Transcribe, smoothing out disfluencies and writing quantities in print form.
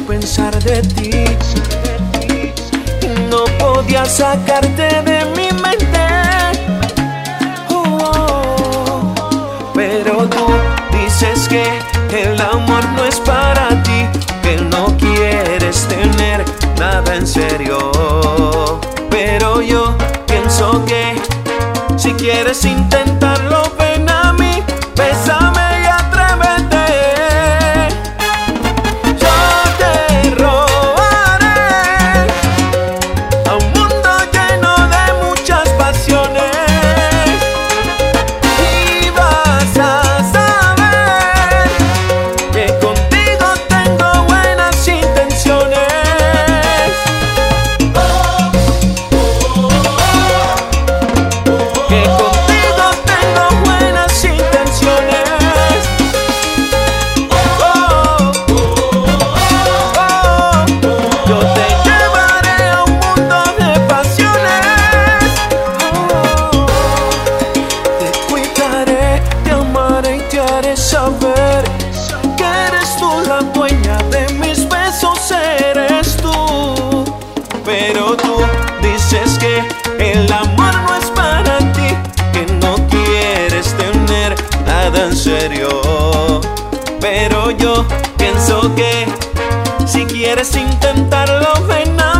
pensar de ti. No podía sacarte de mi mente. Pero tú dices que el amor no es para ti, que no quieres tener nada en serio. Pero yo pienso que si quieres intentarlo, ven a mí, bésame y atrévete. Yo te robaré a un mundo lleno de muchas pasiones y vas a saber que contigo tengo buenas intenciones. Que contigo tengo buenas intenciones. Yo te llevaré a un mundo de pasiones. Te cuidaré, te amaré y te haré saber que eres tú la dueña de mis besos, eres tú. Pero tú dices que el amor no es para ti, que no quieres tener nada en serio. Pero yo pienso que si quieres intentarlo, ven a